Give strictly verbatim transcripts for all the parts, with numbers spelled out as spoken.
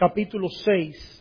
capítulo seis.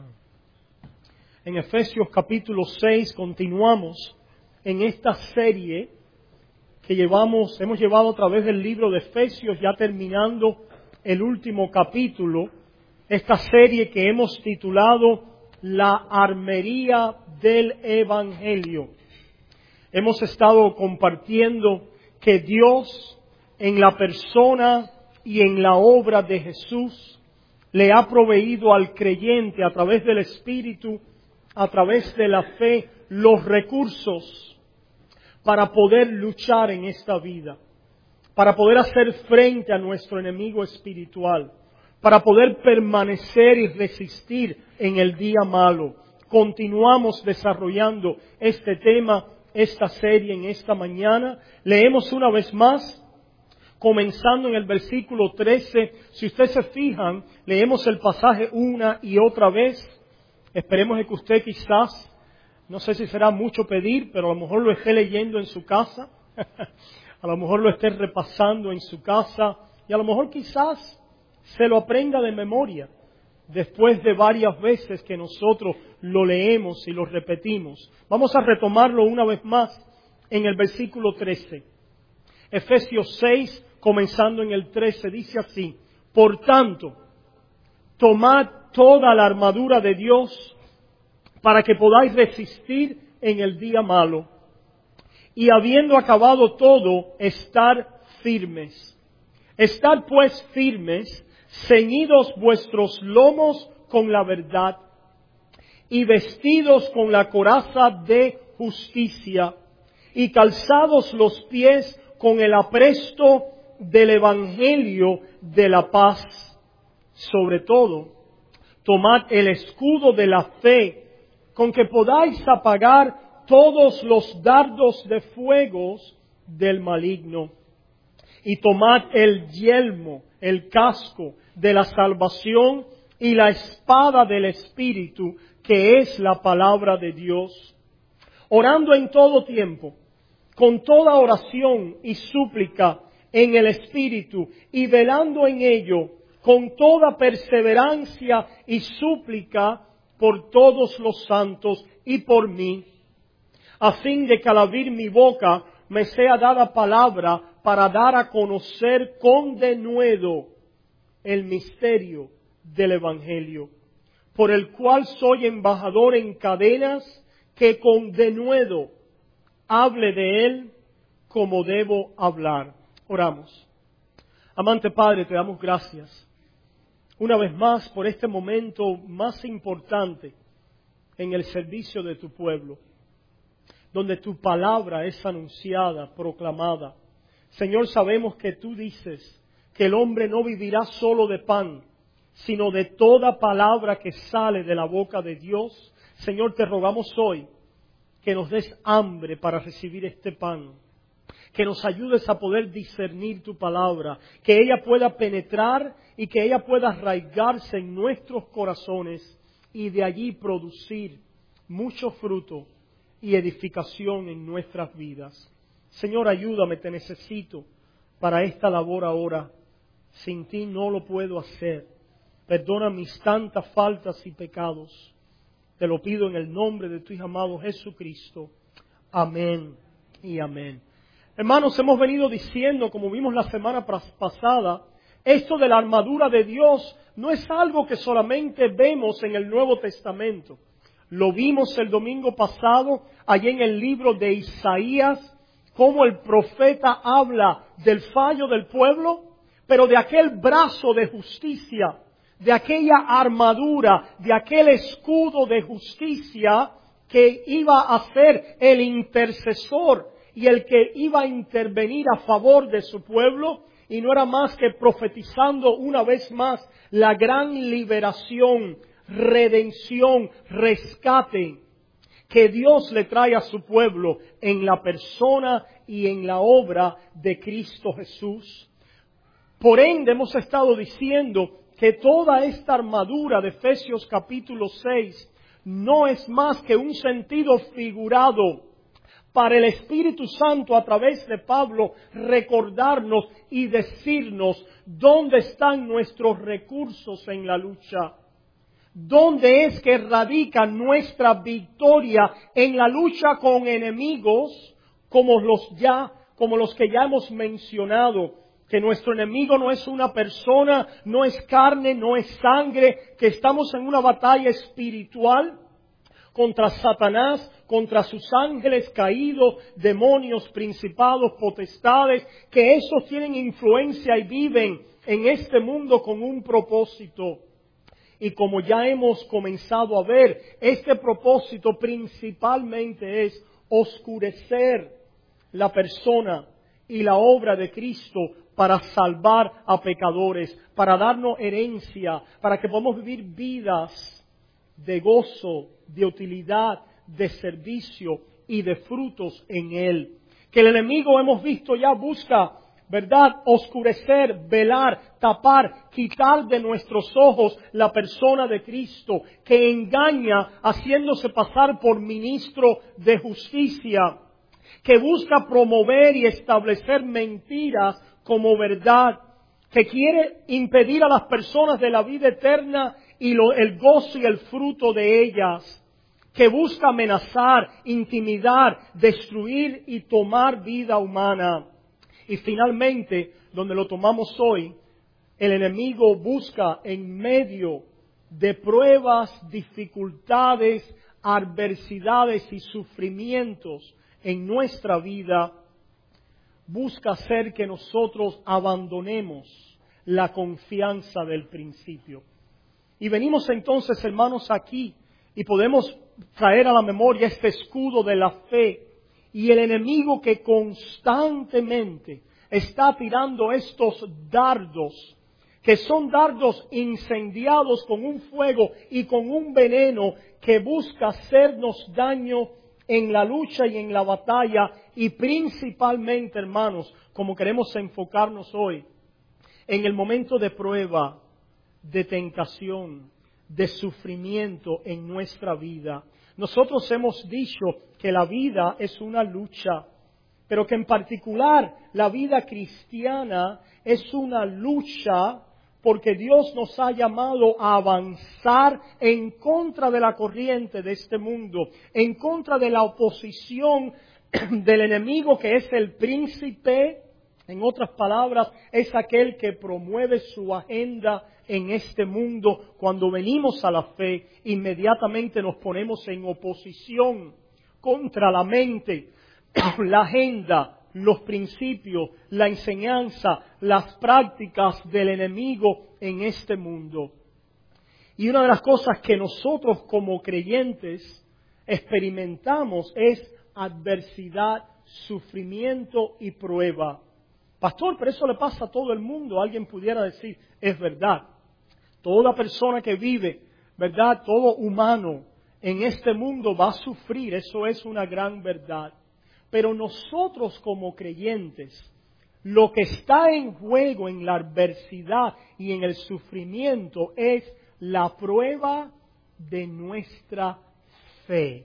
En Efesios capítulo seis continuamos en esta serie que llevamos, hemos llevado a través del libro de Efesios, ya terminando el último capítulo, esta serie que hemos titulado La Armería del Evangelio. Hemos estado compartiendo que Dios, en la persona y en la obra de Jesús, le ha proveído al creyente a través del Espíritu, a través de la fe, los recursos para poder luchar en esta vida, para poder hacer frente a nuestro enemigo espiritual, para poder permanecer y resistir en el día malo. Continuamos desarrollando este tema, esta serie en esta mañana. Leemos una vez más, comenzando en el versículo trece. Si ustedes se fijan, leemos el pasaje una y otra vez. Esperemos que usted quizás, no sé si será mucho pedir, pero a lo mejor lo esté leyendo en su casa, a lo mejor lo esté repasando en su casa, y a lo mejor quizás se lo aprenda de memoria, después de varias veces que nosotros lo leemos y lo repetimos. Vamos a retomarlo una vez más en el versículo trece. Efesios seis, comenzando en el trece, dice así: Por tanto, tomad toda la armadura de Dios para que podáis resistir en el día malo, y habiendo acabado todo, estar firmes. Estad pues firmes, ceñidos vuestros lomos con la verdad, y vestidos con la coraza de justicia, y calzados los pies con el apresto del Evangelio de la paz. Sobre todo, tomad el escudo de la fe, con que podáis apagar todos los dardos de fuego del maligno. Y tomad el yelmo, el casco de la salvación y la espada del Espíritu, que es la palabra de Dios. Orando en todo tiempo, con toda oración y súplica en el Espíritu, y velando en ello con toda perseverancia y súplica por todos los santos y por mí, a fin de que al abrir mi boca me sea dada palabra para dar a conocer con denuedo el misterio del Evangelio, por el cual soy embajador en cadenas, que con denuedo hable de él como debo hablar. Oramos. Amante Padre, te damos gracias una vez más por este momento más importante en el servicio de tu pueblo, donde tu palabra es anunciada, proclamada. Señor, sabemos que tú dices que el hombre no vivirá solo de pan, sino de toda palabra que sale de la boca de Dios. Señor, te rogamos hoy que nos des hambre para recibir este pan, que nos ayudes a poder discernir tu palabra, que ella pueda penetrar y que ella pueda arraigarse en nuestros corazones y de allí producir mucho fruto y edificación en nuestras vidas. Señor, ayúdame, te necesito para esta labor ahora. Sin ti no lo puedo hacer. Perdona mis tantas faltas y pecados. Te lo pido en el nombre de tu Hijo amado Jesucristo. Amén y amén. Hermanos, hemos venido diciendo, como vimos la semana pasada, esto de la armadura de Dios no es algo que solamente vemos en el Nuevo Testamento. Lo vimos el domingo pasado, allí en el libro de Isaías, cómo el profeta habla del fallo del pueblo, pero de aquel brazo de justicia, de aquella armadura, de aquel escudo de justicia que iba a ser el intercesor y el que iba a intervenir a favor de su pueblo, y no era más que profetizando una vez más la gran liberación, redención, rescate que Dios le trae a su pueblo en la persona y en la obra de Cristo Jesús. Por ende, hemos estado diciendo que toda esta armadura de Efesios capítulo seis no es más que un sentido figurado para el Espíritu Santo a través de Pablo recordarnos y decirnos dónde están nuestros recursos en la lucha. ¿Dónde es que radica nuestra victoria en la lucha con enemigos como los ya, como los que ya hemos mencionado? Que nuestro enemigo no es una persona, no es carne, no es sangre, que estamos en una batalla espiritual contra Satanás, contra sus ángeles caídos, demonios, principados, potestades, que esos tienen influencia y viven en este mundo con un propósito. Y como ya hemos comenzado a ver, este propósito principalmente es oscurecer la persona y la obra de Cristo para salvar a pecadores, para darnos herencia, para que podamos vivir vidas de gozo, de utilidad, de servicio y de frutos en Él. Que el enemigo, hemos visto ya, busca, ¿verdad?, oscurecer, velar, tapar, quitar de nuestros ojos la persona de Cristo, que engaña haciéndose pasar por ministro de justicia, que busca promover y establecer mentiras como verdad, que quiere impedir a las personas de la vida eterna y lo, el gozo y el fruto de ellas, que busca amenazar, intimidar, destruir y tomar vida humana. Y finalmente, donde lo tomamos hoy, el enemigo busca en medio de pruebas, dificultades, adversidades y sufrimientos en nuestra vida, busca hacer que nosotros abandonemos la confianza del principio. Y venimos entonces, hermanos, aquí y podemos traer a la memoria este escudo de la fe y el enemigo que constantemente está tirando estos dardos, que son dardos incendiados con un fuego y con un veneno que busca hacernos daño en la lucha y en la batalla, y principalmente, hermanos, como queremos enfocarnos hoy, en el momento de prueba, de tentación, de sufrimiento en nuestra vida. Nosotros hemos dicho que la vida es una lucha, pero que en particular la vida cristiana es una lucha porque Dios nos ha llamado a avanzar en contra de la corriente de este mundo, en contra de la oposición del enemigo que es el príncipe. En otras palabras, es aquel que promueve su agenda en este mundo. Cuando venimos a la fe, inmediatamente nos ponemos en oposición contra la mente, la agenda, los principios, la enseñanza, las prácticas del enemigo en este mundo. Y una de las cosas que nosotros como creyentes experimentamos es adversidad, sufrimiento y prueba. Pastor, pero eso le pasa a todo el mundo. Alguien pudiera decir, es verdad. Toda persona que vive, ¿verdad?, todo humano en este mundo va a sufrir. Eso es una gran verdad. Pero nosotros como creyentes, lo que está en juego en la adversidad y en el sufrimiento es la prueba de nuestra fe.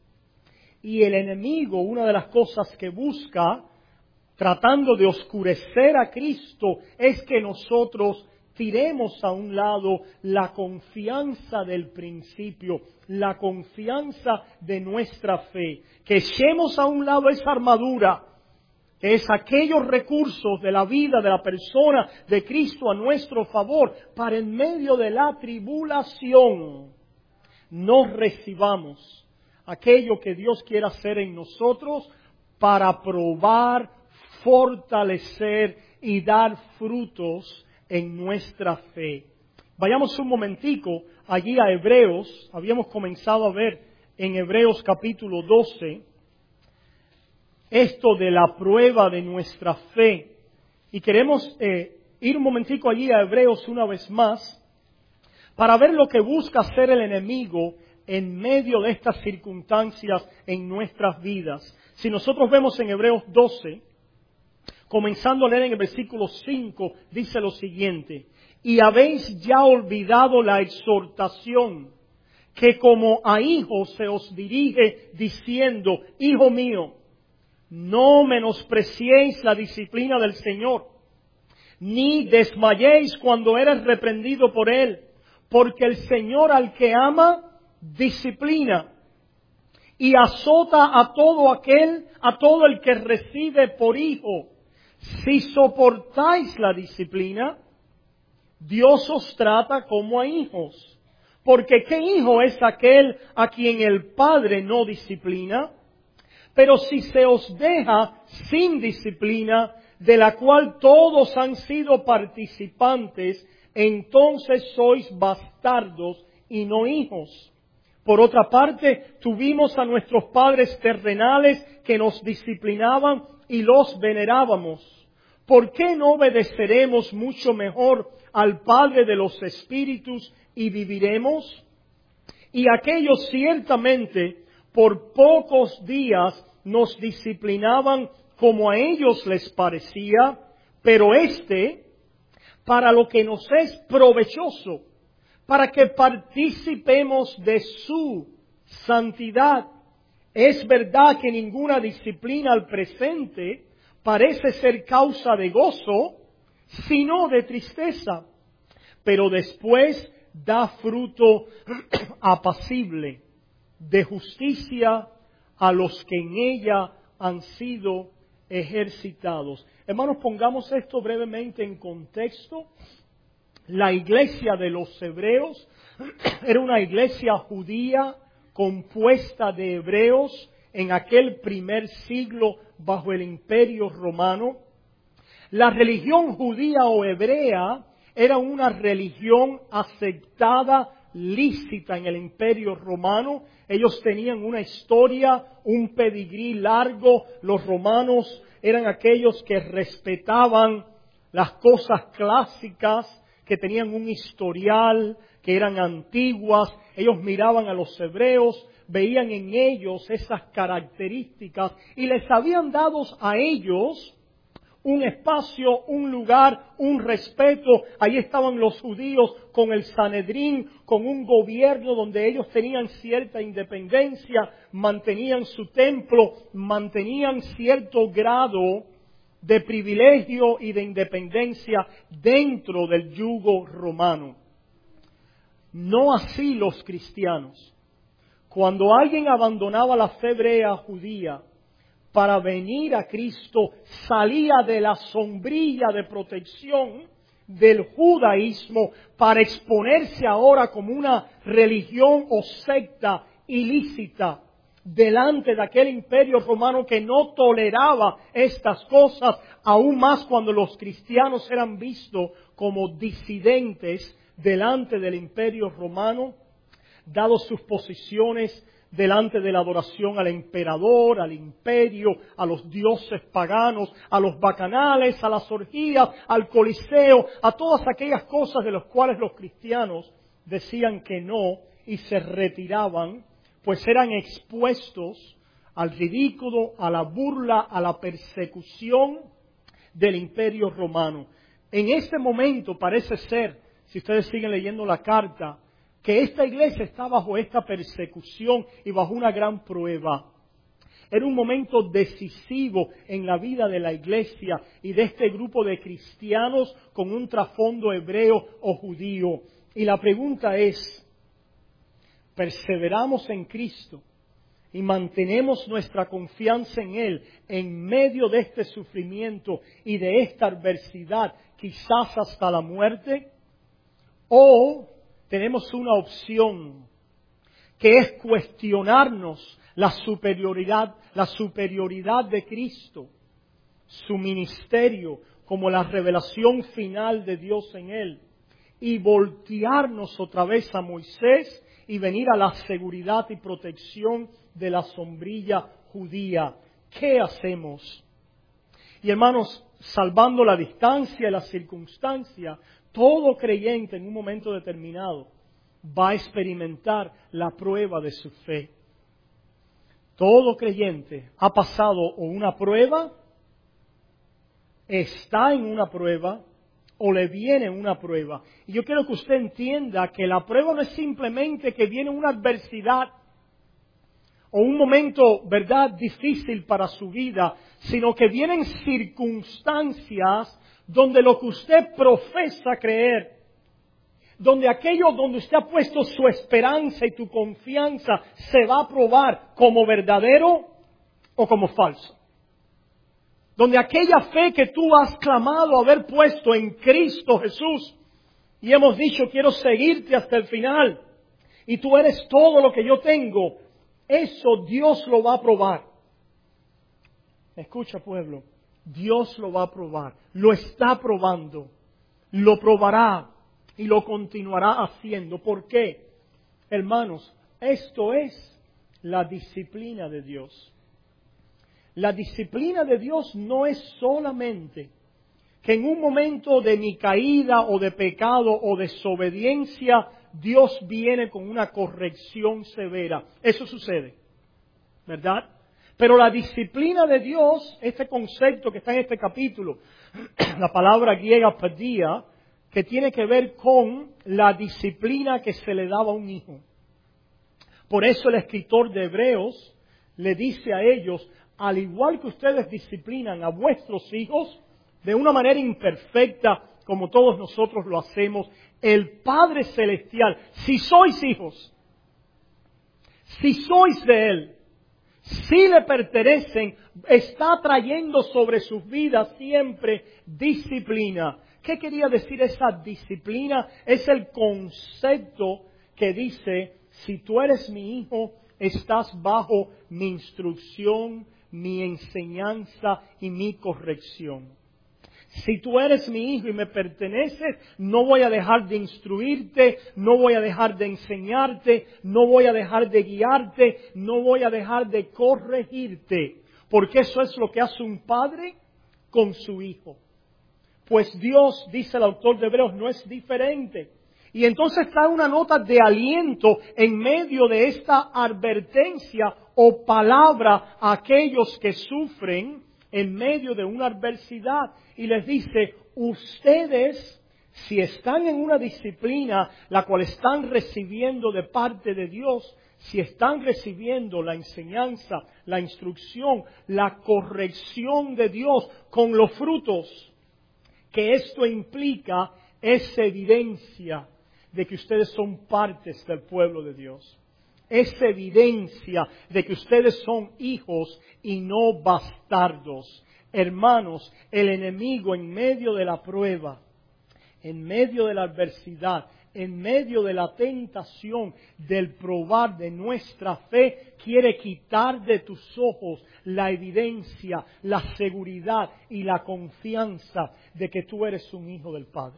Y el enemigo, una de las cosas que busca, tratando de oscurecer a Cristo, es que nosotros tiremos a un lado la confianza del principio, la confianza de nuestra fe, que echemos a un lado esa armadura, que es aquellos recursos de la vida de la persona de Cristo a nuestro favor, para en medio de la tribulación no recibamos aquello que Dios quiere hacer en nosotros para probar, fortalecer y dar frutos en nuestra fe. Vayamos un momentico allí a Hebreos. Habíamos comenzado a ver en Hebreos capítulo doce esto de la prueba de nuestra fe. Y queremos eh, ir un momentico allí a Hebreos una vez más para ver lo que busca hacer el enemigo en medio de estas circunstancias en nuestras vidas. Si nosotros vemos en Hebreos doce, comenzando a leer en el versículo cinco, dice lo siguiente: y habéis ya olvidado la exhortación que como a hijos se os dirige diciendo, hijo mío, no menospreciéis la disciplina del Señor, ni desmayéis cuando eres reprendido por Él, Porque el Señor al que ama, disciplina. Y azota a todo aquel, a todo el que recibe por hijo. Si soportáis la disciplina, Dios os trata como a hijos. Porque ¿qué hijo es aquel a quien el Padre no disciplina? Pero si se os deja sin disciplina, de la cual todos han sido participantes, entonces sois bastardos y no hijos. Por otra parte, tuvimos a nuestros padres terrenales que nos disciplinaban y los venerábamos. ¿Por qué no obedeceremos mucho mejor al Padre de los Espíritus y viviremos? Y aquellos ciertamente por pocos días nos disciplinaban como a ellos les parecía, pero este, para lo que nos es provechoso, para que participemos de su santidad. Es verdad que ninguna disciplina al presente parece ser causa de gozo, sino de tristeza, pero después da fruto apacible de justicia a los que en ella han sido ejercitados. Hermanos, pongamos esto brevemente en contexto. La iglesia de los hebreos era una iglesia judía compuesta de hebreos en aquel primer siglo bajo el imperio romano. La religión judía o hebrea era una religión aceptada, lícita en el imperio romano. Ellos tenían una historia, un pedigrí largo. Los romanos eran aquellos que respetaban las cosas clásicas, que tenían un historial, que eran antiguas. Ellos miraban a los hebreos, veían en ellos esas características y les habían dado a ellos un espacio, un lugar, un respeto. Ahí estaban los judíos con el Sanedrín, con un gobierno donde ellos tenían cierta independencia, mantenían su templo, mantenían cierto grado de privilegio y de independencia dentro del yugo romano. No así los cristianos. Cuando alguien abandonaba la fe hebrea judía para venir a Cristo, salía de la sombrilla de protección del judaísmo para exponerse ahora como una religión o secta ilícita delante de aquel imperio romano que no toleraba estas cosas, aún más cuando los cristianos eran vistos como disidentes delante del imperio romano, dados sus posiciones delante de la adoración al emperador, al imperio, a los dioses paganos, a los bacanales, a las orgías, al coliseo, a todas aquellas cosas de las cuales los cristianos decían que no y se retiraban, pues eran expuestos al ridículo, a la burla, a la persecución del imperio romano. En este momento parece ser, si ustedes siguen leyendo la carta, que esta iglesia está bajo esta persecución y bajo una gran prueba. Era un momento decisivo en la vida de la iglesia y de este grupo de cristianos con un trasfondo hebreo o judío. Y la pregunta es, ¿perseveramos en Cristo y mantenemos nuestra confianza en Él en medio de este sufrimiento y de esta adversidad, quizás hasta la muerte? ¿O tenemos una opción que es cuestionarnos la superioridad, la superioridad de Cristo, su ministerio como la revelación final de Dios en Él, y voltearnos otra vez a Moisés y venir a la seguridad y protección de la sombrilla judía? ¿Qué hacemos? Y hermanos, salvando la distancia y la circunstancia, todo creyente en un momento determinado va a experimentar la prueba de su fe. Todo creyente ha pasado o una prueba, está en una prueba, o le viene una prueba. Y yo quiero que usted entienda que la prueba no es simplemente que viene una adversidad o un momento, ¿verdad?, difícil para su vida, sino que vienen circunstancias donde lo que usted profesa creer, donde aquello donde usted ha puesto su esperanza y tu confianza se va a probar como verdadero o como falso. Donde aquella fe que tú has clamado haber puesto en Cristo Jesús y hemos dicho quiero seguirte hasta el final y tú eres todo lo que yo tengo, eso Dios lo va a probar. Escucha, pueblo, Dios lo va a probar, lo está probando, lo probará y lo continuará haciendo. ¿Por qué? Hermanos, esto es la disciplina de Dios. La disciplina de Dios no es solamente que en un momento de mi caída o de pecado o desobediencia, Dios viene con una corrección severa. Eso sucede, ¿verdad? Pero la disciplina de Dios, este concepto que está en este capítulo, la palabra griega pedía, que tiene que ver con la disciplina que se le daba a un hijo. Por eso el escritor de Hebreos le dice a ellos, al igual que ustedes disciplinan a vuestros hijos, de una manera imperfecta, como todos nosotros lo hacemos, el Padre Celestial, si sois hijos, si sois de Él, si le pertenecen, está trayendo sobre sus vidas siempre disciplina. ¿Qué quería decir esa disciplina? Es el concepto que dice, si tú eres mi hijo, estás bajo mi instrucción, mi enseñanza y mi corrección. Si tú eres mi hijo y me perteneces, no voy a dejar de instruirte, no voy a dejar de enseñarte, no voy a dejar de guiarte, no voy a dejar de corregirte. Porque eso es lo que hace un padre con su hijo. Pues Dios, dice el autor de Hebreos, no es diferente. Y entonces trae una nota de aliento en medio de esta advertencia o palabra a aquellos que sufren en medio de una adversidad. Y les dice, ustedes, si están en una disciplina, la cual están recibiendo de parte de Dios, si están recibiendo la enseñanza, la instrucción, la corrección de Dios con los frutos que esto implica, es evidencia de que ustedes son partes del pueblo de Dios. Es evidencia de que ustedes son hijos y no bastardos. Hermanos, el enemigo en medio de la prueba, en medio de la adversidad, en medio de la tentación del probar de nuestra fe, quiere quitar de tus ojos la evidencia, la seguridad y la confianza de que tú eres un hijo del Padre.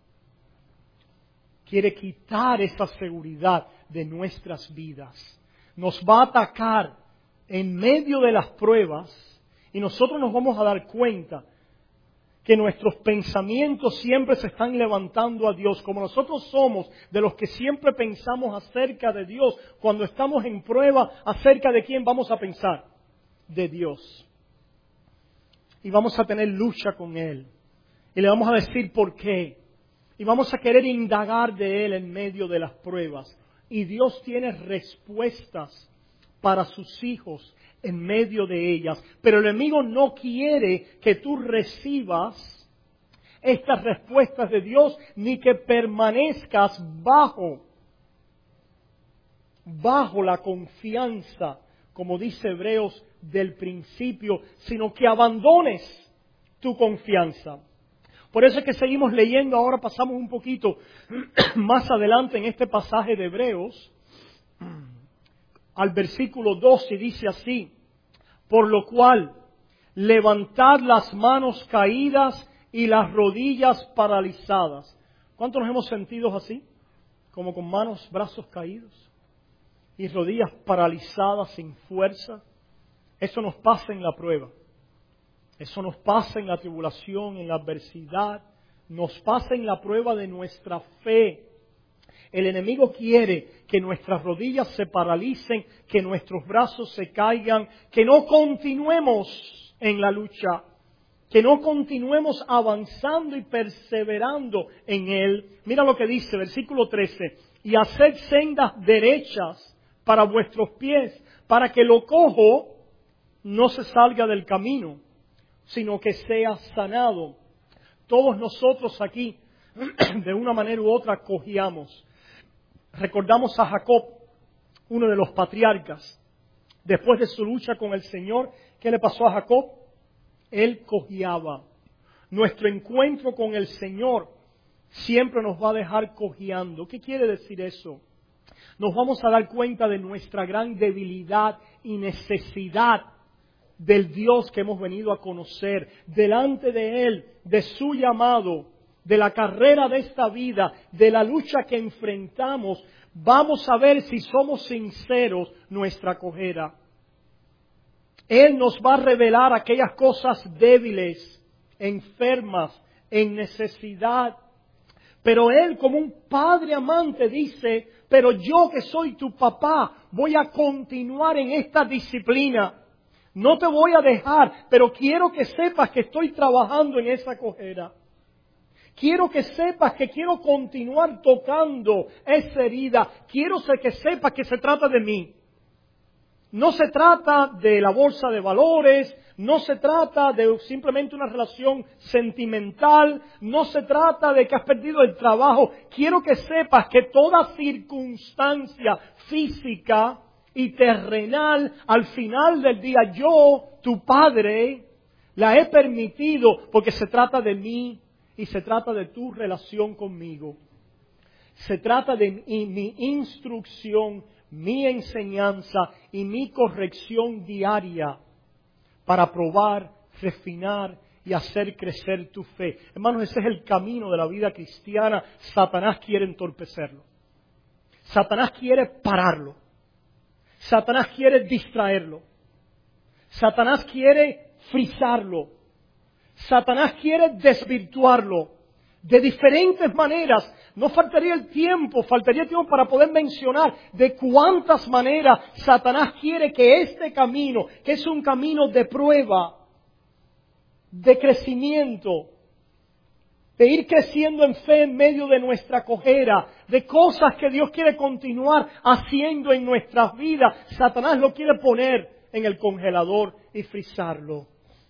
Quiere quitar esa seguridad de nuestras vidas. Nos va a atacar en medio de las pruebas y nosotros nos vamos a dar cuenta que nuestros pensamientos siempre se están levantando a Dios, como nosotros somos de los que siempre pensamos acerca de Dios. Cuando estamos en prueba, ¿acerca de quién vamos a pensar? De Dios. Y vamos a tener lucha con Él. Y le vamos a decir por qué. Y vamos a querer indagar de Él en medio de las pruebas. Y Dios tiene respuestas para sus hijos en medio de ellas. Pero el enemigo no quiere que tú recibas estas respuestas de Dios, ni que permanezcas bajo, bajo la confianza, como dice Hebreos, del principio, sino que abandones tu confianza. Por eso es que seguimos leyendo, ahora pasamos un poquito más adelante en este pasaje de Hebreos, al versículo doce, dice así, por lo cual, levantad las manos caídas y las rodillas paralizadas. ¿Cuántos nos hemos sentido así? Como con manos, brazos caídos y rodillas paralizadas sin fuerza. Eso nos pasa en la prueba. Eso nos pasa en la tribulación, en la adversidad. Nos pasa en la prueba de nuestra fe. El enemigo quiere que nuestras rodillas se paralicen, que nuestros brazos se caigan, que no continuemos en la lucha, que no continuemos avanzando y perseverando en Él. Mira lo que dice, versículo trece, y haced sendas derechas para vuestros pies, para que lo cojo no se salga del camino, sino que sea sanado. Todos nosotros aquí de una manera u otra cojeamos. Recordamos a Jacob, uno de los patriarcas. Después de su lucha con el Señor, ¿qué le pasó a Jacob? Él cojeaba. Nuestro encuentro con el Señor siempre nos va a dejar cojeando. ¿Qué quiere decir eso? Nos vamos a dar cuenta de nuestra gran debilidad y necesidad del Dios que hemos venido a conocer, delante de Él, de su llamado, de la carrera de esta vida, de la lucha que enfrentamos. Vamos a ver si somos sinceros nuestra cojera. Él nos va a revelar aquellas cosas débiles, enfermas, en necesidad. Pero Él, como un padre amante, dice, pero yo que soy tu papá, voy a continuar en esta disciplina. No te voy a dejar, pero quiero que sepas que estoy trabajando en esa cojera. Quiero que sepas que quiero continuar tocando esa herida. Quiero que sepas que se trata de mí. No se trata de la bolsa de valores, no se trata de simplemente una relación sentimental, no se trata de que has perdido el trabajo. Quiero que sepas que toda circunstancia física y terrenal, al final del día, yo, tu padre, la he permitido porque se trata de mí y se trata de tu relación conmigo. Se trata de mi instrucción, mi enseñanza y mi corrección diaria para probar, refinar y hacer crecer tu fe. Hermanos, ese es el camino de la vida cristiana. Satanás quiere entorpecerlo. Satanás quiere pararlo. Satanás quiere distraerlo. Satanás quiere frizarlo. Satanás quiere desvirtuarlo de diferentes maneras. No faltaría el tiempo, faltaría tiempo para poder mencionar de cuántas maneras Satanás quiere que este camino, que es un camino de prueba, de crecimiento, de ir creciendo en fe en medio de nuestra cojera, de cosas que Dios quiere continuar haciendo en nuestras vidas, Satanás lo quiere poner en el congelador y frizarlo.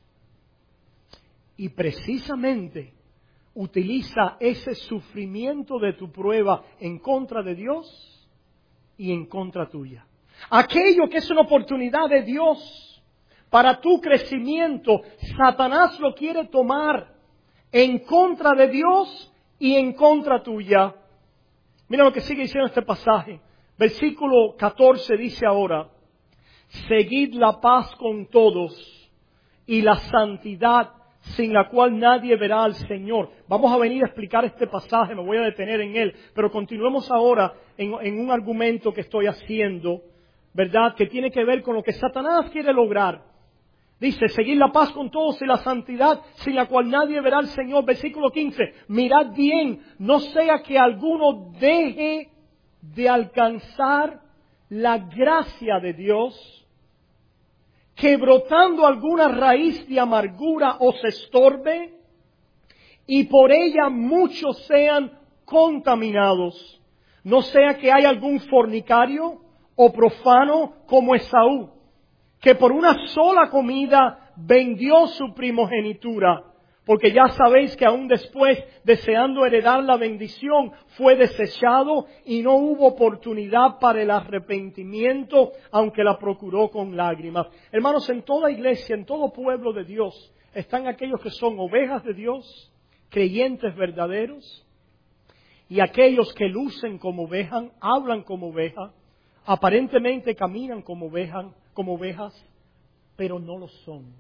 Y precisamente utiliza ese sufrimiento de tu prueba en contra de Dios y en contra tuya. Aquello que es una oportunidad de Dios para tu crecimiento, Satanás lo quiere tomar en contra de Dios y en contra tuya. Mira lo que sigue diciendo este pasaje. Versículo catorce dice ahora: seguid la paz con todos y la santidad, sin la cual nadie verá al Señor. Vamos a venir a explicar este pasaje, me voy a detener en él, pero continuemos ahora en, en un argumento que estoy haciendo, ¿verdad? Que tiene que ver con lo que Satanás quiere lograr. Dice, seguid la paz con todos y la santidad, sin la cual nadie verá al Señor. Versículo quince, mirad bien, no sea que alguno deje de alcanzar la gracia de Dios, que brotando alguna raíz de amargura os estorbe, y por ella muchos sean contaminados. No sea que haya algún fornicario o profano como Esaú, que por una sola comida vendió su primogenitura, porque ya sabéis que aún después, deseando heredar la bendición, fue desechado y no hubo oportunidad para el arrepentimiento, aunque la procuró con lágrimas. Hermanos, en toda iglesia, en todo pueblo de Dios, están aquellos que son ovejas de Dios, creyentes verdaderos, y aquellos que lucen como ovejas, hablan como ovejas, aparentemente caminan como ovejas, como ovejas, pero no lo son.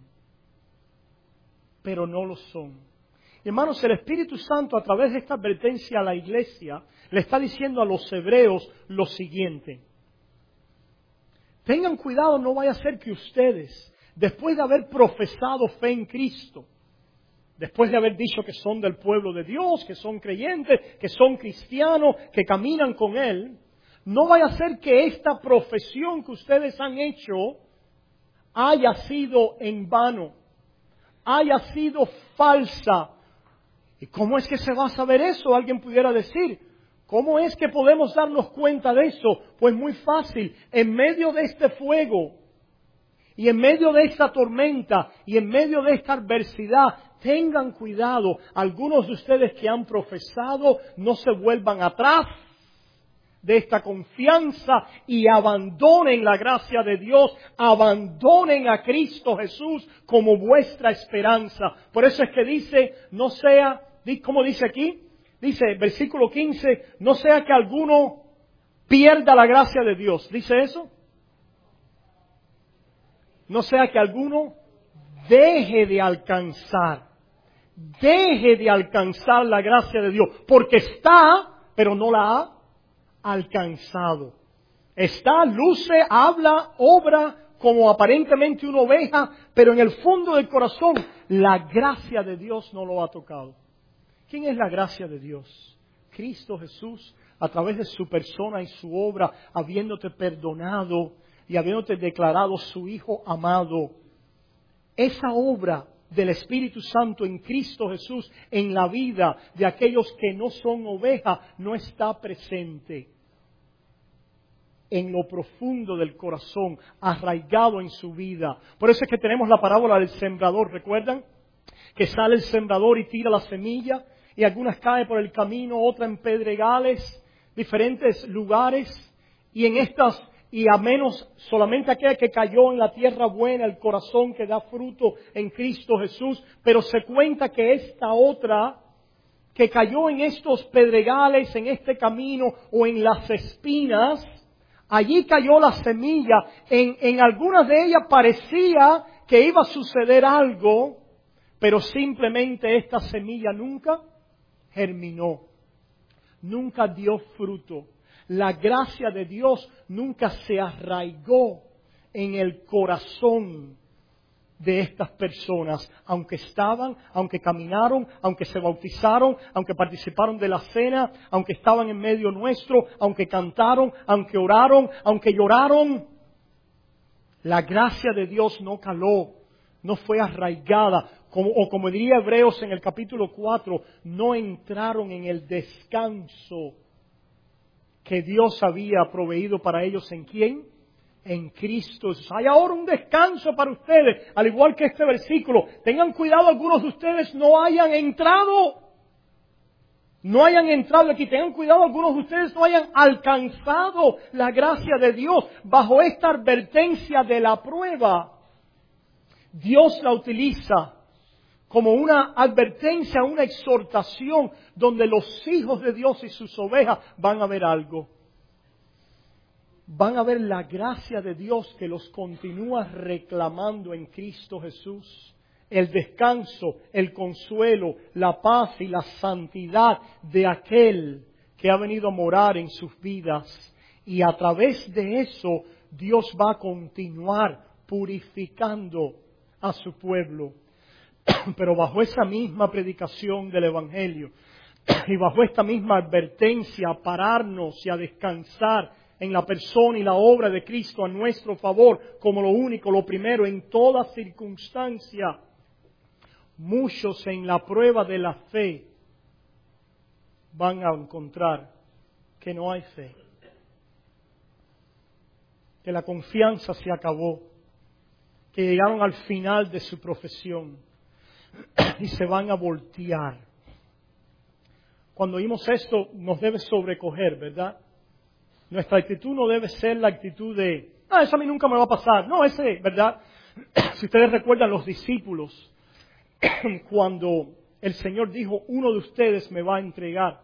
Pero no lo son. Hermanos, el Espíritu Santo, a través de esta advertencia a la iglesia, le está diciendo a los hebreos lo siguiente: tengan cuidado, no vaya a ser que ustedes, después de haber profesado fe en Cristo, después de haber dicho que son del pueblo de Dios, que son creyentes, que son cristianos, que caminan con Él, no vaya a ser que esta profesión que ustedes han hecho haya sido en vano, haya sido falsa. ¿Y cómo es que se va a saber eso? Alguien pudiera decir. ¿Cómo es que podemos darnos cuenta de eso? Pues muy fácil, en medio de este fuego Y en medio de esta tormenta y en medio de esta adversidad, tengan cuidado. Algunos de ustedes que han profesado, no se vuelvan atrás de esta confianza y abandonen la gracia de Dios, abandonen a Cristo Jesús como vuestra esperanza. Por eso es que dice, no sea, ¿cómo dice aquí? Dice, versículo quince, no sea que alguno pierda la gracia de Dios. ¿Dice eso? No sea que alguno deje de alcanzar, deje de alcanzar la gracia de Dios, porque está, pero no la ha alcanzado. Está, luce, habla, obra como aparentemente una oveja, pero en el fondo del corazón la gracia de Dios no lo ha tocado. ¿Quién es la gracia de Dios? Cristo Jesús, a través de su persona y su obra, habiéndote perdonado y habiéndote declarado su Hijo amado. Esa obra del Espíritu Santo en Cristo Jesús en la vida de aquellos que no son ovejas no está presente en lo profundo del corazón, arraigado en su vida. Por eso es que tenemos la parábola del sembrador, ¿recuerdan? Que sale el sembrador y tira la semilla y algunas caen por el camino, otras en pedregales, diferentes lugares, y en estas y a menos solamente aquella que cayó en la tierra buena, el corazón que da fruto en Cristo Jesús, pero se cuenta que esta otra que cayó en estos pedregales, en este camino o en las espinas, allí cayó la semilla, en, en algunas de ellas parecía que iba a suceder algo, pero simplemente esta semilla nunca germinó, nunca dio fruto. La gracia de Dios nunca se arraigó en el corazón de estas personas, aunque estaban, aunque caminaron, aunque se bautizaron, aunque participaron de la cena, aunque estaban en medio nuestro, aunque cantaron, aunque oraron, aunque lloraron. La gracia de Dios no caló, no fue arraigada, como, o como diría Hebreos en el capítulo cuatro, no entraron en el descanso que Dios había proveído para ellos. ¿En quién? En Cristo. Hay ahora un descanso para ustedes, al igual que este versículo. Tengan cuidado, algunos de ustedes no hayan entrado. No hayan entrado aquí. Tengan cuidado, algunos de ustedes no hayan alcanzado la gracia de Dios. Bajo esta advertencia de la prueba, Dios la utiliza como una advertencia, una exhortación, donde los hijos de Dios y sus ovejas van a ver algo. Van a ver la gracia de Dios que los continúa reclamando en Cristo Jesús. El descanso, el consuelo, la paz y la santidad de aquel que ha venido a morar en sus vidas. Y a través de eso, Dios va a continuar purificando a su pueblo. Pero bajo esa misma predicación del Evangelio y bajo esta misma advertencia a pararnos y a descansar en la persona y la obra de Cristo a nuestro favor como lo único, lo primero en toda circunstancia, muchos en la prueba de la fe van a encontrar que no hay fe, que la confianza se acabó, que llegaron al final de su profesión y se van a voltear. Cuando oímos esto nos debe sobrecoger, ¿verdad? Nuestra actitud no debe ser la actitud de, ah, eso a mí nunca me va a pasar. No, ese, ¿verdad? Si ustedes recuerdan los discípulos, cuando el Señor dijo, uno de ustedes me va a entregar.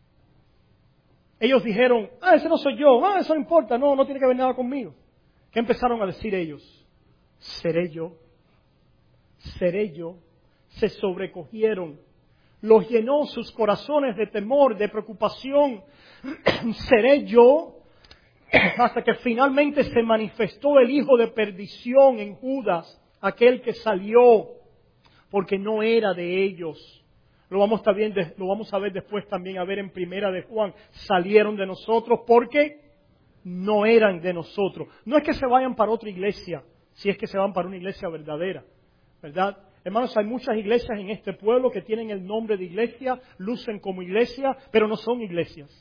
Ellos dijeron, ah, ese no soy yo, ah, eso no importa, no, no tiene que ver nada conmigo. ¿Qué empezaron a decir ellos? Seré yo, seré yo. Se sobrecogieron, los llenó sus corazones de temor, de preocupación. ¿Seré yo? Hasta que finalmente se manifestó el hijo de perdición en Judas, aquel que salió porque no era de ellos. Lo vamos a ver, lo vamos a ver después también, a ver en Primera de Juan. Salieron de nosotros porque no eran de nosotros. No es que se vayan para otra iglesia, si es que se van para una iglesia verdadera, ¿verdad? Hermanos, hay muchas iglesias en este pueblo que tienen el nombre de iglesia, lucen como iglesia, pero no son iglesias.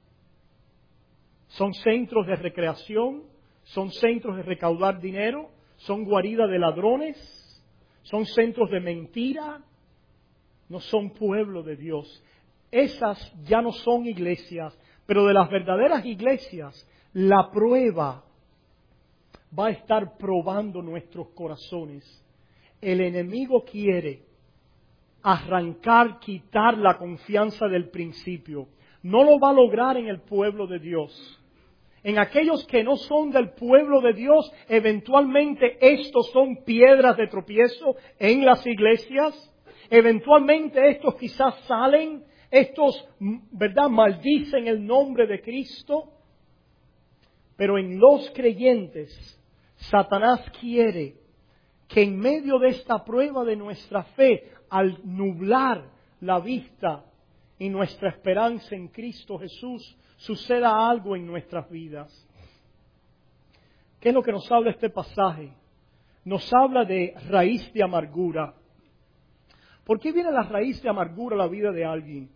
Son centros de recreación, son centros de recaudar dinero, son guaridas de ladrones, son centros de mentira, no son pueblo de Dios. Esas ya no son iglesias, pero de las verdaderas iglesias, la prueba va a estar probando nuestros corazones. El enemigo quiere arrancar, quitar la confianza del principio. No lo va a lograr en el pueblo de Dios. En aquellos que no son del pueblo de Dios, eventualmente estos son piedras de tropiezo en las iglesias. Eventualmente estos quizás salen, estos, ¿verdad?, maldicen el nombre de Cristo. Pero en los creyentes, Satanás quiere que en medio de esta prueba de nuestra fe, al nublar la vista y nuestra esperanza en Cristo Jesús, suceda algo en nuestras vidas. ¿Qué es lo que nos habla este pasaje? Nos habla de raíz de amargura. ¿Por qué viene la raíz de amargura a la vida de alguien?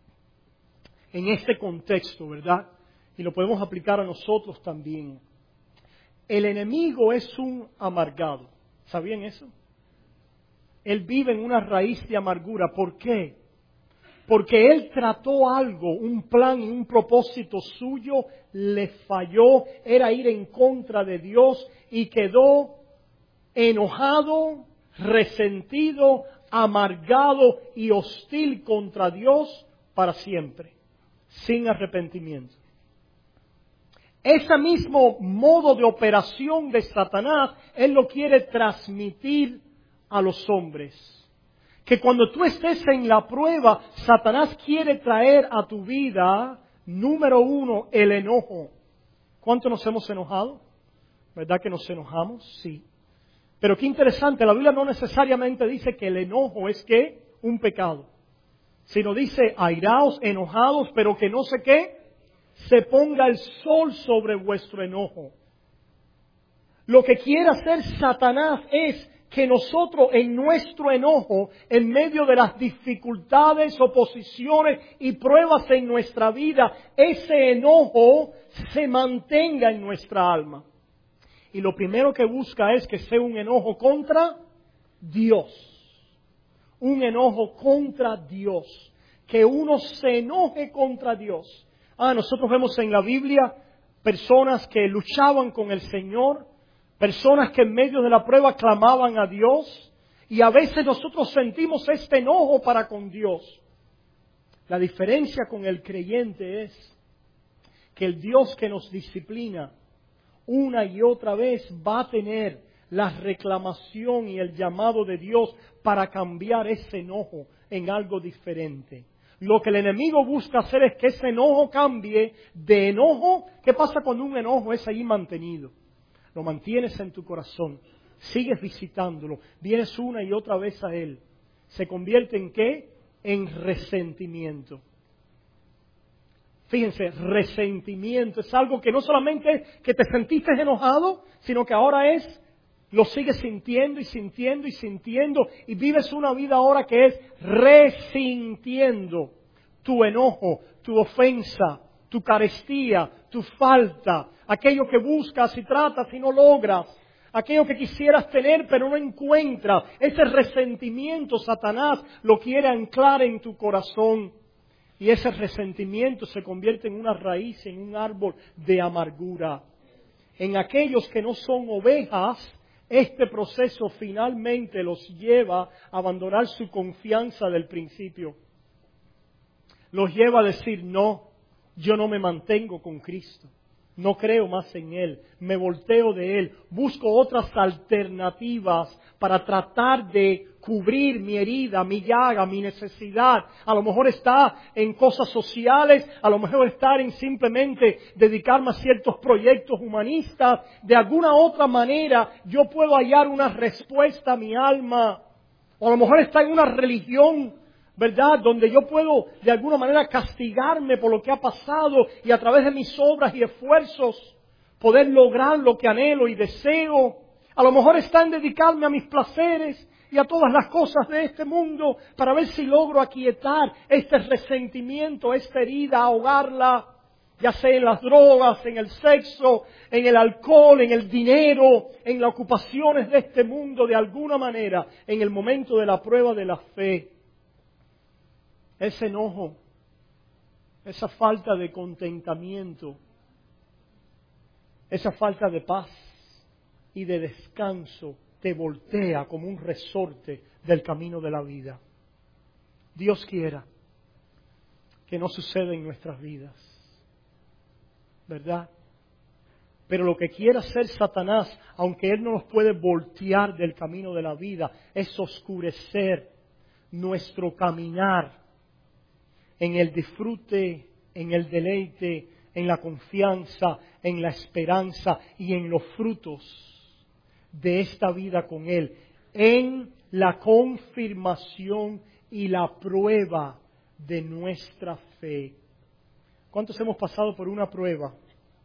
En este contexto, ¿verdad? Y lo podemos aplicar a nosotros también. El enemigo es un amargado. ¿Sabían eso? Él vive en una raíz de amargura. ¿Por qué? Porque él trató algo, un plan y un propósito suyo, le falló, era ir en contra de Dios y quedó enojado, resentido, amargado y hostil contra Dios para siempre, sin arrepentimiento. Ese mismo modo de operación de Satanás, él lo quiere transmitir a los hombres. Que cuando tú estés en la prueba, Satanás quiere traer a tu vida, número uno, el enojo. ¿Cuánto nos hemos enojado? ¿Verdad que nos enojamos? Sí. Pero qué interesante, la Biblia no necesariamente dice que el enojo es ¿qué? Un pecado. Sino dice, airaos, enojados, pero que no sé qué, se ponga el sol sobre vuestro enojo. Lo que quiere hacer Satanás es que nosotros en nuestro enojo, en medio de las dificultades, oposiciones y pruebas en nuestra vida, ese enojo se mantenga en nuestra alma. Y lo primero que busca es que sea un enojo contra Dios. Un enojo contra Dios. Que uno se enoje contra Dios. Ah, nosotros vemos en la Biblia personas que luchaban con el Señor, personas que en medio de la prueba clamaban a Dios, y a veces nosotros sentimos este enojo para con Dios. La diferencia con el creyente es que el Dios que nos disciplina una y otra vez va a tener la reclamación y el llamado de Dios para cambiar ese enojo en algo diferente. Lo que el enemigo busca hacer es que ese enojo cambie de enojo. ¿Qué pasa cuando un enojo es ahí mantenido? Lo mantienes en tu corazón, sigues visitándolo, vienes una y otra vez a él. ¿Se convierte en qué? En resentimiento. Fíjense, resentimiento es algo que no solamente es que te sentiste enojado, sino que ahora es, lo sigues sintiendo y sintiendo y sintiendo y vives una vida ahora que es resintiendo tu enojo, tu ofensa, tu carestía, tu falta, aquello que buscas y tratas y no logras, aquello que quisieras tener pero no encuentras. Ese resentimiento Satanás lo quiere anclar en tu corazón. Y ese resentimiento se convierte en una raíz, en un árbol de amargura. En aquellos que no son ovejas, este proceso finalmente los lleva a abandonar su confianza del principio. Los lleva a decir, no, yo no me mantengo con Cristo. No creo más en Él, me volteo de Él, busco otras alternativas para tratar de cubrir mi herida, mi llaga, mi necesidad. A lo mejor está en cosas sociales, a lo mejor está en simplemente dedicarme a ciertos proyectos humanistas. De alguna otra manera yo puedo hallar una respuesta a mi alma. O a lo mejor está en una religión, ¿verdad? Donde yo puedo de alguna manera castigarme por lo que ha pasado y a través de mis obras y esfuerzos poder lograr lo que anhelo y deseo. A lo mejor está en dedicarme a mis placeres y a todas las cosas de este mundo para ver si logro aquietar este resentimiento, esta herida, ahogarla. ya sea en las drogas, en el sexo, en el alcohol, en el dinero, en las ocupaciones de este mundo, de alguna manera, en el momento de la prueba de la fe, ese enojo, esa falta de contentamiento, esa falta de paz y de descanso te voltea como un resorte del camino de la vida. Dios quiera que no suceda en nuestras vidas, ¿verdad? Pero lo que quiere hacer Satanás, aunque él no nos puede voltear del camino de la vida, es oscurecer nuestro caminar en el disfrute, en el deleite, en la confianza, en la esperanza y en los frutos de esta vida con Él, en la confirmación y la prueba de nuestra fe. ¿Cuántos hemos pasado por una prueba?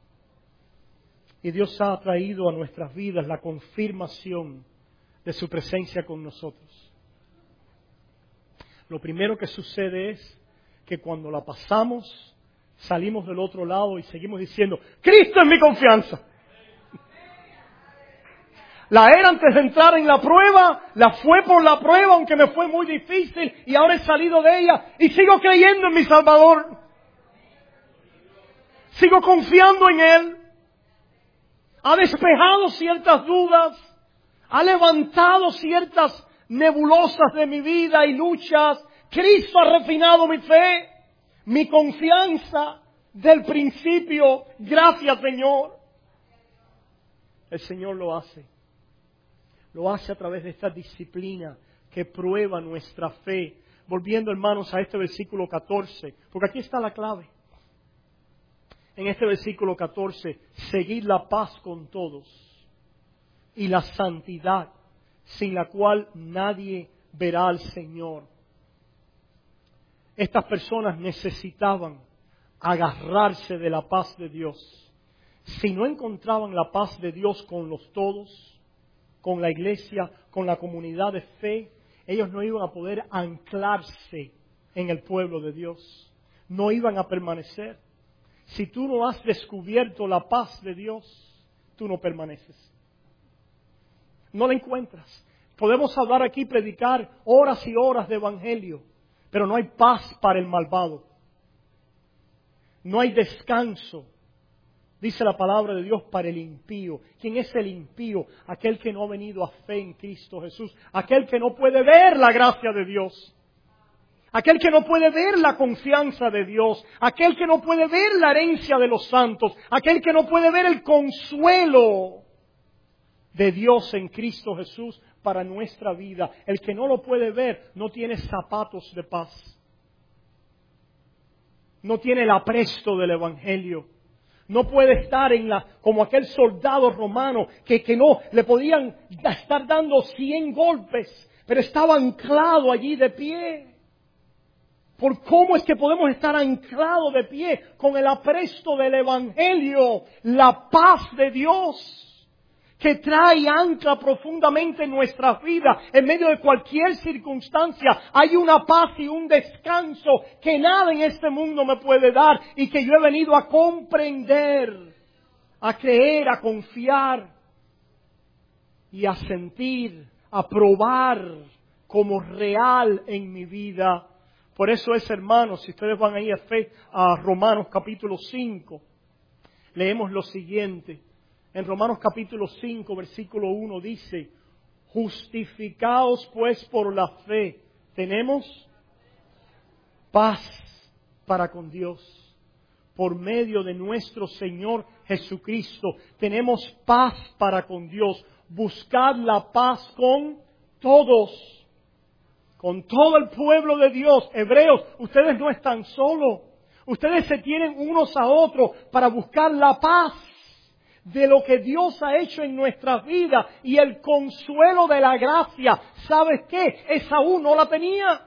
Y Dios ha traído a nuestras vidas la confirmación de su presencia con nosotros. Lo primero que sucede es que cuando la pasamos, salimos del otro lado y seguimos diciendo, Cristo es mi confianza. La era antes de entrar en la prueba, la fue por la prueba, aunque me fue muy difícil, y ahora he salido de ella y sigo creyendo en mi Salvador. Sigo confiando en Él. Ha despejado ciertas dudas, ha levantado ciertas nebulosas de mi vida y luchas. Cristo ha refinado mi fe, mi confianza del principio. Gracias, Señor. El Señor lo hace. Lo hace a través de esta disciplina que prueba nuestra fe. Volviendo, hermanos, a este versículo catorce, porque aquí está la clave. En este versículo catorce, seguid la paz con todos y la santidad, sin la cual nadie verá al Señor. Estas personas necesitaban agarrarse de la paz de Dios. Si no encontraban la paz de Dios con los todos, con la iglesia, con la comunidad de fe, ellos no iban a poder anclarse en el pueblo de Dios. No iban a permanecer. Si tú no has descubierto la paz de Dios, tú no permaneces. No la encuentras. Podemos hablar aquí, predicar horas y horas de evangelio, pero no hay paz para el malvado. No hay descanso, dice la palabra de Dios, para el impío. ¿Quién es el impío? Aquel que no ha venido a fe en Cristo Jesús. Aquel que no puede ver la gracia de Dios. Aquel que no puede ver la confianza de Dios. Aquel que no puede ver la herencia de los santos. Aquel que no puede ver el consuelo de Dios en Cristo Jesús para nuestra vida. El que no lo puede ver no tiene zapatos de paz. No tiene el apresto del Evangelio. No puede estar en la, como aquel soldado romano que, que no le podían estar dando cien golpes, pero estaba anclado allí de pie. Por cómo es que podemos estar anclados de pie con el apresto del Evangelio, la paz de Dios que trae y ancla profundamente en nuestras vidas. En medio de cualquier circunstancia hay una paz y un descanso que nada en este mundo me puede dar y que yo he venido a comprender, a creer, a confiar y a sentir, a probar como real en mi vida. Por eso es, hermanos, si ustedes van ahí a, fe, a Romanos capítulo cinco, leemos lo siguiente. En Romanos capítulo cinco, versículo uno dice, justificaos pues por la fe, tenemos paz para con Dios. Por medio de nuestro Señor Jesucristo, tenemos paz para con Dios. Buscad la paz con todos. Con todo el pueblo de Dios. Hebreos, ustedes no están solos. Ustedes se tienen unos a otros para buscar la paz de lo que Dios ha hecho en nuestras vidas y el consuelo de la gracia. ¿Sabes qué? Esaú no la tenía.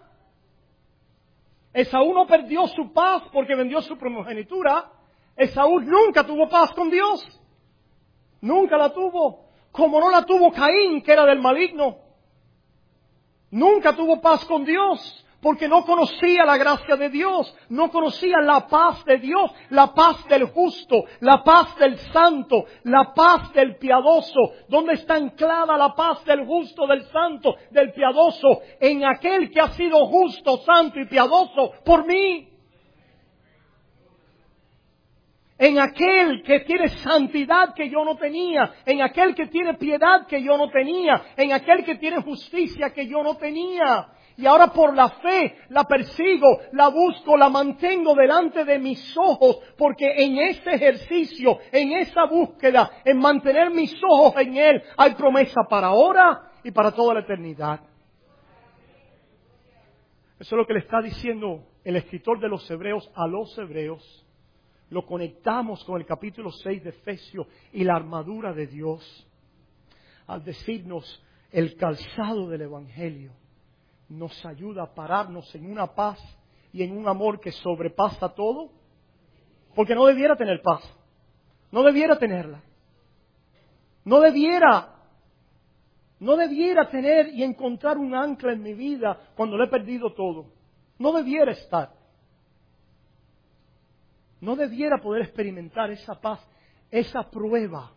Esaú no perdió su paz porque vendió su primogenitura. Esaú nunca tuvo paz con Dios. Nunca la tuvo. Como no la tuvo Caín, que era del maligno. Nunca tuvo paz con Dios, Porque no conocía la gracia de Dios, no conocía la paz de Dios, la paz del justo, la paz del santo, la paz del piadoso. ¿Dónde está anclada la paz del justo, del santo, del piadoso? En aquel que ha sido justo, santo y piadoso por mí. En aquel que tiene santidad que yo no tenía, en aquel que tiene piedad que yo no tenía, en aquel que tiene justicia que yo no tenía. Y ahora por la fe la persigo, la busco, la mantengo delante de mis ojos, porque en ese ejercicio, en esa búsqueda, en mantener mis ojos en Él, hay promesa para ahora y para toda la eternidad. Eso es lo que le está diciendo el escritor de los Hebreos a los Hebreos. Lo conectamos con el capítulo seis de Efesios y la armadura de Dios, al decirnos el calzado del Evangelio nos ayuda a pararnos en una paz y en un amor que sobrepasa todo, porque no debiera tener paz, no debiera tenerla, no debiera, no debiera tener y encontrar un ancla en mi vida cuando lo he perdido todo, no debiera estar, no debiera poder experimentar esa paz, esa prueba,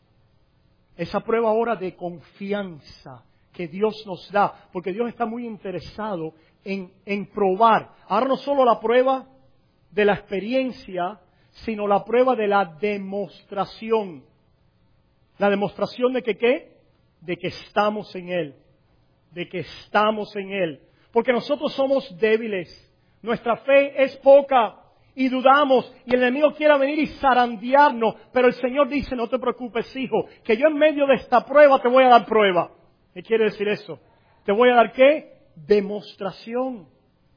esa prueba ahora de confianza que Dios nos da, porque Dios está muy interesado en, en probar. Ahora no solo la prueba de la experiencia, sino la prueba de la demostración. ¿La demostración de que qué? De que estamos en Él. De que estamos en Él. Porque nosotros somos débiles. Nuestra fe es poca y dudamos y el enemigo quiere venir y zarandearnos. Pero el Señor dice, no te preocupes, hijo, que yo en medio de esta prueba te voy a dar prueba. ¿Qué quiere decir eso? ¿Te voy a dar qué? Demostración.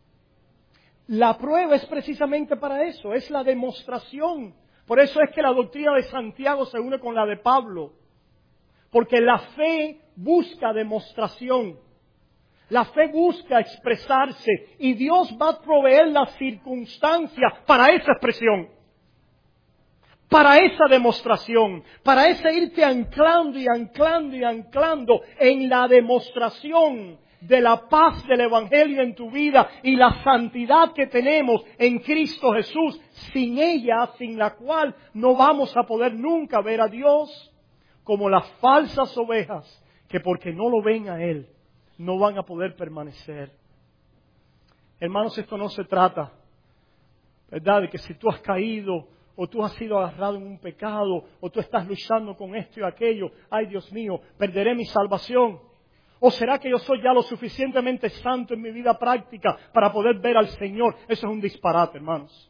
La prueba es precisamente para eso, es la demostración. Por eso es que la doctrina de Santiago se une con la de Pablo. Porque la fe busca demostración. La fe busca expresarse y Dios va a proveer la circunstancia para esa expresión. Para esa demostración, para ese irte anclando y anclando y anclando en la demostración de la paz del Evangelio en tu vida y la santidad que tenemos en Cristo Jesús, sin ella, sin la cual no vamos a poder nunca ver a Dios, como las falsas ovejas que porque no lo ven a Él, no van a poder permanecer. Hermanos, esto no se trata, ¿verdad?, de que si tú has caído o tú has sido agarrado en un pecado, o tú estás luchando con esto y aquello, ay Dios mío, perderé mi salvación. ¿O será que yo soy ya lo suficientemente santo en mi vida práctica para poder ver al Señor? Eso es un disparate, hermanos.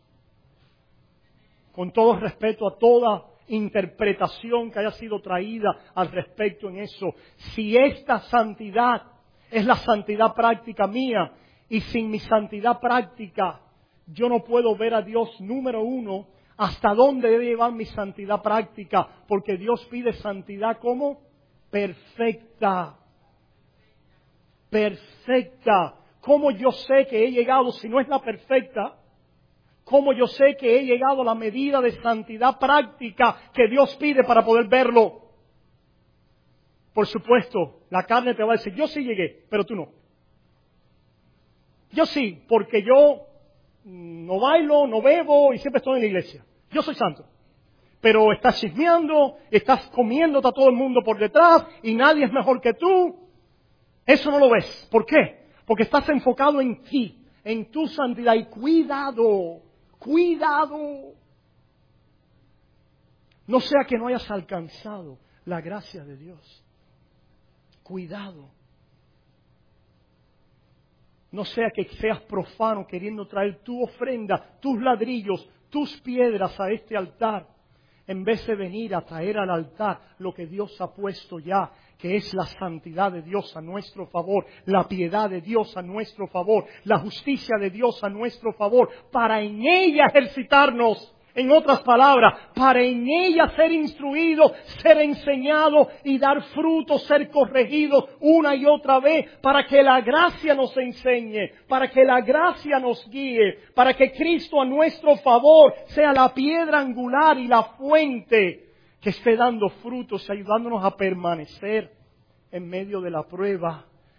Con todo respeto a toda interpretación que haya sido traída al respecto en eso, si esta santidad es la santidad práctica mía, y sin mi santidad práctica yo no puedo ver a Dios, número uno, ¿hasta dónde debe llevar mi santidad práctica? Porque Dios pide santidad como perfecta. Perfecta. ¿Cómo yo sé que he llegado, si no es la perfecta? ¿Cómo yo sé que he llegado a la medida de santidad práctica que Dios pide para poder verlo? Por supuesto, la carne te va a decir, yo sí llegué, pero tú no. Yo sí, porque yo no bailo, no bebo y siempre estoy en la iglesia. Yo soy santo. Pero estás chismeando, estás comiéndote a todo el mundo por detrás y nadie es mejor que tú. Eso no lo ves. ¿Por qué? Porque estás enfocado en ti, en tu santidad. Y cuidado, cuidado. No sea que no hayas alcanzado la gracia de Dios. Cuidado. No sea que seas profano queriendo traer tu ofrenda, tus ladrillos, tus piedras a este altar, en vez de venir a traer al altar lo que Dios ha puesto ya, que es la santidad de Dios a nuestro favor, la piedad de Dios a nuestro favor, la justicia de Dios a nuestro favor, para en ella ejercitarnos. En otras palabras, para en ella ser instruido, ser enseñado y dar fruto, ser corregido una y otra vez, para que la gracia nos enseñe, para que la gracia nos guíe, para que Cristo a nuestro favor sea la piedra angular y la fuente que esté dando frutos y ayudándonos a permanecer en medio de la prueba,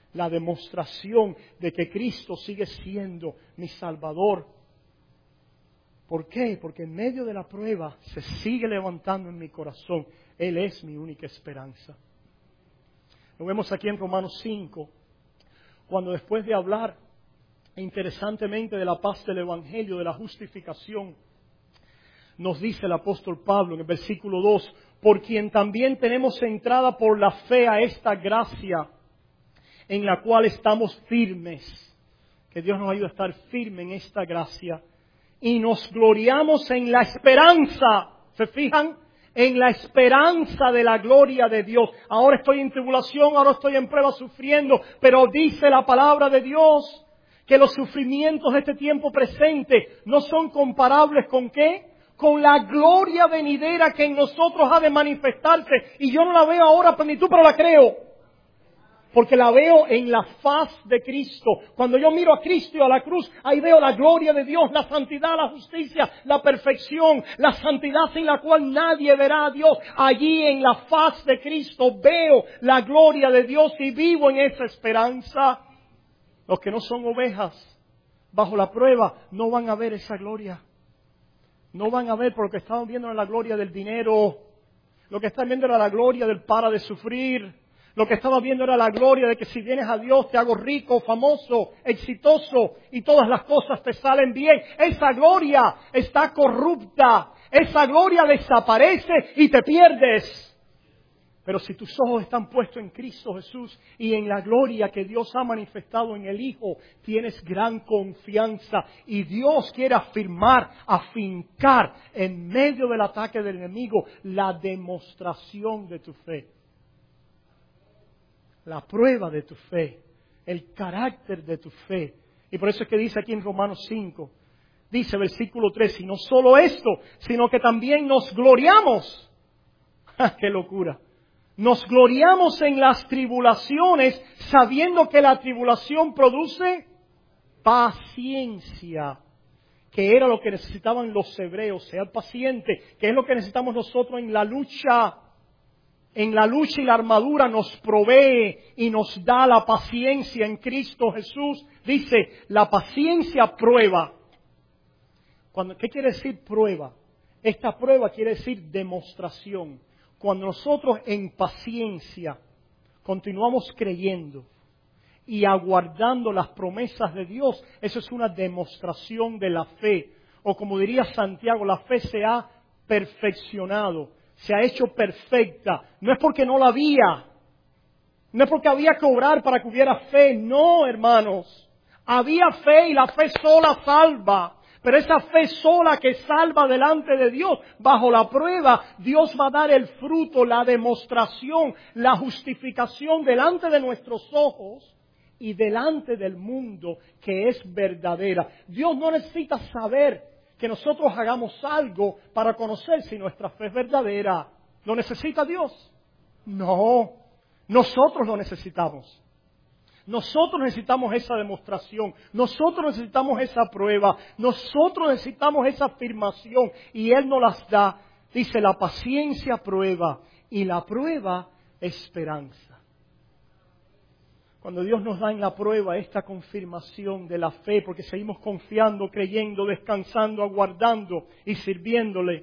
la demostración de que Cristo sigue siendo mi Salvador. ¿Por qué? Porque en medio de la prueba se sigue levantando en mi corazón. Él es mi única esperanza. Lo vemos aquí en Romanos cinco, cuando después de hablar interesantemente de la paz del Evangelio, de la justificación, nos dice el apóstol Pablo en el versículo dos, por quien también tenemos entrada por la fe a esta gracia en la cual estamos firmes. Que Dios nos ayude a estar firmes en esta gracia. Y nos gloriamos en la esperanza. ¿Se fijan? En la esperanza de la gloria de Dios. Ahora estoy en tribulación, ahora estoy en prueba sufriendo, pero dice la palabra de Dios que los sufrimientos de este tiempo presente no son comparables con ¿qué? Con la gloria venidera que en nosotros ha de manifestarse. Y yo no la veo ahora por plenitud, pero la creo. Porque la veo en la faz de Cristo. Cuando yo miro a Cristo y a la cruz, ahí veo la gloria de Dios, la santidad, la justicia, la perfección, la santidad sin la cual nadie verá a Dios. Allí en la faz de Cristo veo la gloria de Dios y vivo en esa esperanza. Los que no son ovejas bajo la prueba no van a ver esa gloria. No van a ver porque lo que estaban viendo era la gloria del dinero. Lo que están viendo era la gloria del para de sufrir. Lo que estaba viendo era la gloria de que si vienes a Dios te hago rico, famoso, exitoso y todas las cosas te salen bien. Esa gloria está corrupta. Esa gloria desaparece y te pierdes. Pero si tus ojos están puestos en Cristo Jesús y en la gloria que Dios ha manifestado en el Hijo, tienes gran confianza. Y Dios quiere afirmar, afincar en medio del ataque del enemigo la demostración de tu fe. La prueba de tu fe, el carácter de tu fe. Y por eso es que dice aquí en Romanos cinco, dice versículo tres, y no solo esto, sino que también nos gloriamos. ¡Ja, qué locura! Nos gloriamos en las tribulaciones, sabiendo que la tribulación produce paciencia, que era lo que necesitaban los hebreos, ser paciente, que es lo que necesitamos nosotros en la lucha. En la lucha y la armadura nos provee y nos da la paciencia en Cristo Jesús. Dice, la paciencia prueba. Cuando, ¿qué quiere decir prueba? Esta prueba quiere decir demostración. Cuando nosotros en paciencia continuamos creyendo y aguardando las promesas de Dios, eso es una demostración de la fe. O como diría Santiago, la fe se ha perfeccionado. Se ha hecho perfecta. No es porque no la había. No es porque había que orar para que hubiera fe. No, hermanos. Había fe y la fe sola salva. Pero esa fe sola que salva delante de Dios, bajo la prueba, Dios va a dar el fruto, la demostración, la justificación delante de nuestros ojos y delante del mundo que es verdadera. Dios no necesita saber que nosotros hagamos algo para conocer si nuestra fe es verdadera. ¿Lo necesita Dios? No, nosotros lo necesitamos. Nosotros necesitamos esa demostración, nosotros necesitamos esa prueba, nosotros necesitamos esa afirmación y Él nos las da. Dice, la paciencia prueba y la prueba esperanza. Cuando Dios nos da en la prueba esta confirmación de la fe, porque seguimos confiando, creyendo, descansando, aguardando y sirviéndole,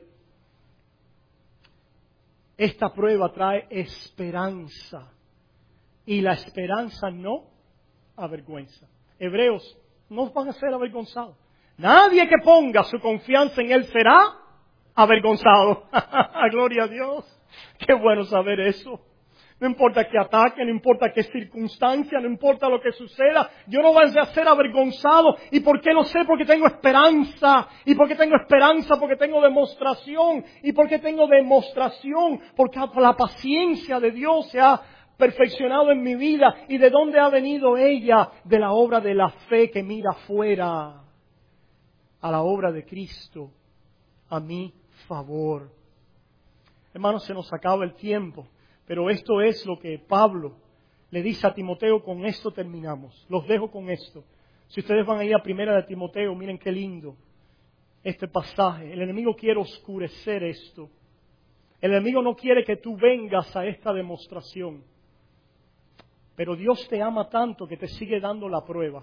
esta prueba trae esperanza. Y la esperanza no avergüenza. Hebreos no van a ser avergonzados. Nadie que ponga su confianza en Él será avergonzado. Gloria a Dios. Qué bueno saber eso. No importa qué ataque, no importa qué circunstancia, no importa lo que suceda, yo no voy a ser avergonzado. ¿Y por qué lo sé? Porque tengo esperanza. ¿Y por qué tengo esperanza? Porque tengo demostración. ¿Y por qué tengo demostración? Porque la paciencia de Dios se ha perfeccionado en mi vida. ¿Y de dónde ha venido ella? De la obra de la fe que mira fuera a la obra de Cristo a mi favor. Hermanos, se nos acaba el tiempo. Pero esto es lo que Pablo le dice a Timoteo, con esto terminamos. Los dejo con esto. Si ustedes van a ir a primera de Timoteo, miren qué lindo este pasaje. El enemigo quiere oscurecer esto. El enemigo no quiere que tú vengas a esta demostración. Pero Dios te ama tanto que te sigue dando la prueba.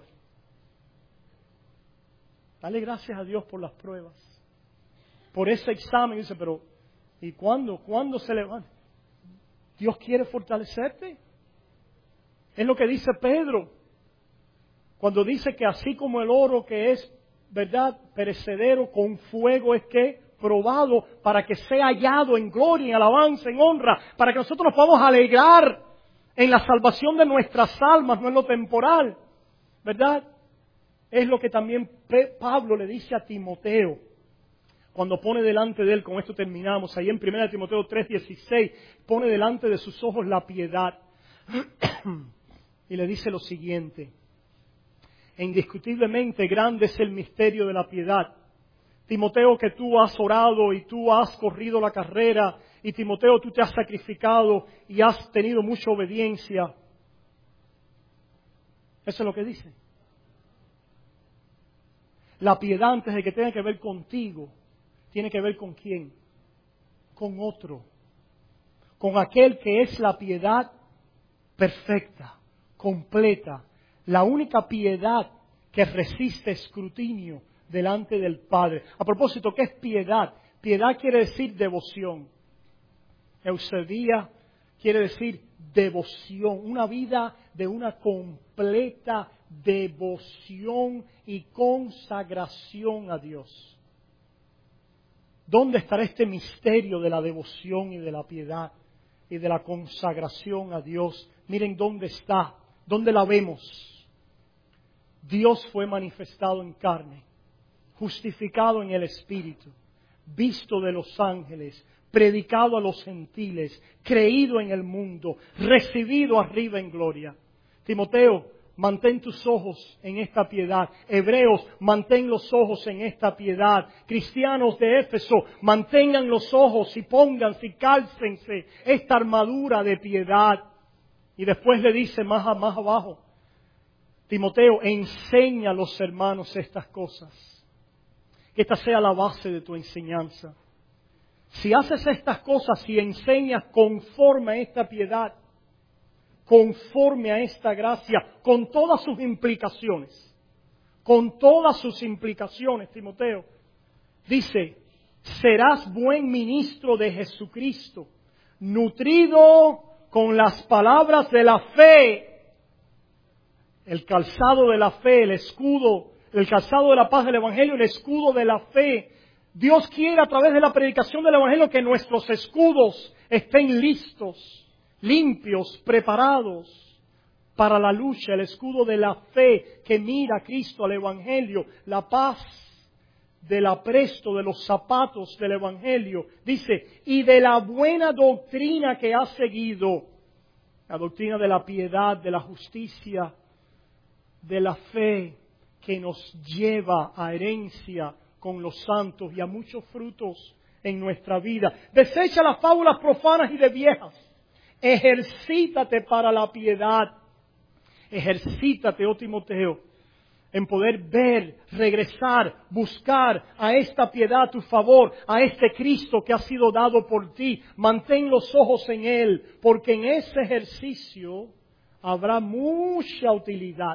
Dale gracias a Dios por las pruebas. Por ese examen. Dice, pero ¿y cuándo? ¿Cuándo se levanta? Dios quiere fortalecerte. Es lo que dice Pedro. Cuando dice que así como el oro que es, ¿verdad?, perecedero, con fuego es que probado para que sea hallado en gloria, en alabanza, en honra, para que nosotros nos podamos alegrar en la salvación de nuestras almas, no en lo temporal, ¿verdad? Es lo que también Pablo le dice a Timoteo, cuando pone delante de él, con esto terminamos, ahí en primera Timoteo tres dieciséis, pone delante de sus ojos la piedad, y le dice lo siguiente: indiscutiblemente grande es el misterio de la piedad. Timoteo, que tú has orado y tú has corrido la carrera, y Timoteo, tú te has sacrificado y has tenido mucha obediencia. Eso es lo que dice. La piedad, antes de que tenga que ver contigo, tiene que ver con quién, con otro, con aquel que es la piedad perfecta, completa, la única piedad que resiste escrutinio delante del Padre. A propósito, ¿qué es piedad? Piedad quiere decir devoción. Eusebia quiere decir devoción, una vida de una completa devoción y consagración a Dios. ¿Dónde estará este misterio de la devoción y de la piedad y de la consagración a Dios? Miren dónde está, dónde la vemos. Dios fue manifestado en carne, justificado en el Espíritu, visto de los ángeles, predicado a los gentiles, creído en el mundo, recibido arriba en gloria. Timoteo, mantén tus ojos en esta piedad. Hebreos, mantén los ojos en esta piedad. Cristianos de Éfeso, mantengan los ojos y pónganse y cálcense esta armadura de piedad. Y después le dice más, más abajo, Timoteo, enseña a los hermanos estas cosas. Que esta sea la base de tu enseñanza. Si haces estas cosas y enseñas conforme a esta piedad, conforme a esta gracia, con todas sus implicaciones, con todas sus implicaciones, Timoteo, dice, serás buen ministro de Jesucristo, nutrido con las palabras de la fe, el calzado de la fe, el escudo, el calzado de la paz del Evangelio, el escudo de la fe. Dios quiere a través de la predicación del Evangelio que nuestros escudos estén listos, limpios, preparados para la lucha. El escudo de la fe que mira a Cristo, al Evangelio, la paz del apresto de los zapatos del Evangelio. Dice, y de la buena doctrina que has seguido, la doctrina de la piedad, de la justicia, de la fe que nos lleva a herencia con los santos y a muchos frutos en nuestra vida. Desecha las fábulas profanas y de viejas. Ejercítate para la piedad. Ejercítate, oh Timoteo, en poder ver, regresar, buscar a esta piedad a tu favor, a este Cristo que ha sido dado por ti. Mantén los ojos en Él, porque en ese ejercicio habrá mucha utilidad,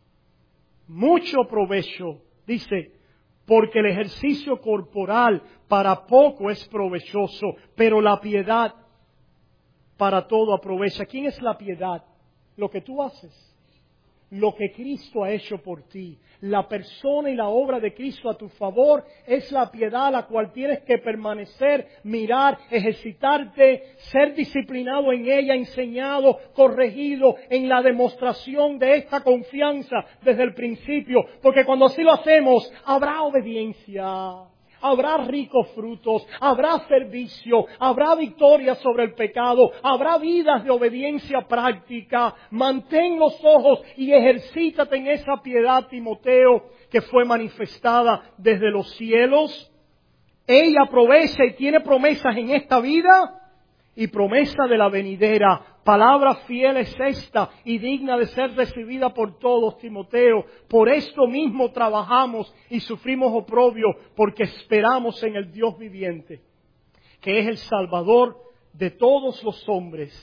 mucho provecho. Dice, porque el ejercicio corporal para poco es provechoso, pero la piedad para todo aprovecha. ¿Quién es la piedad? Lo que tú haces, lo que Cristo ha hecho por ti. La persona y la obra de Cristo a tu favor es la piedad a la cual tienes que permanecer, mirar, ejercitarte, ser disciplinado en ella, enseñado, corregido en la demostración de esta confianza desde el principio. Porque cuando así lo hacemos, habrá obediencia, habrá ricos frutos, habrá servicio, habrá victoria sobre el pecado, habrá vidas de obediencia práctica. Mantén los ojos y ejercítate en esa piedad, Timoteo, que fue manifestada desde los cielos. Ella aprovecha y tiene promesas en esta vida y promesa de la venidera. Palabra fiel es esta y digna de ser recibida por todos, Timoteo. Por esto mismo trabajamos y sufrimos oprobio, porque esperamos en el Dios viviente, que es el Salvador de todos los hombres,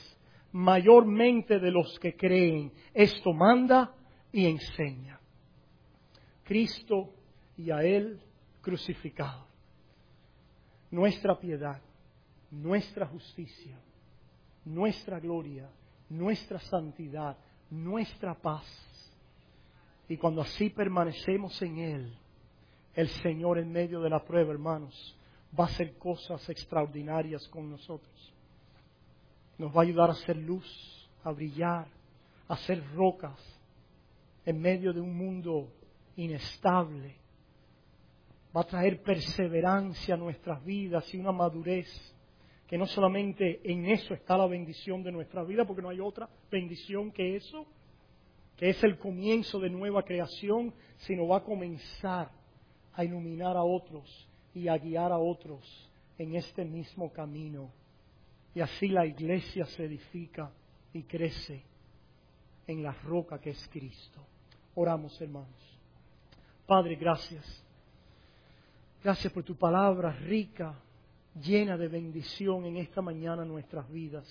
mayormente de los que creen. Esto manda y enseña. Cristo y a Él crucificado. Nuestra piedad, nuestra justicia, nuestra gloria, nuestra santidad, nuestra paz. Y cuando así permanecemos en Él, el Señor en medio de la prueba, hermanos, va a hacer cosas extraordinarias con nosotros. Nos va a ayudar a hacer luz, a brillar, a hacer rocas en medio de un mundo inestable. Va a traer perseverancia a nuestras vidas y una madurez que no solamente en eso está la bendición de nuestra vida, porque no hay otra bendición que eso, que es el comienzo de nueva creación, sino va a comenzar a iluminar a otros y a guiar a otros en este mismo camino. Y así la iglesia se edifica y crece en la roca que es Cristo. Oramos, hermanos. Padre, gracias. Gracias por tu palabra rica, llena de bendición en esta mañana en nuestras vidas.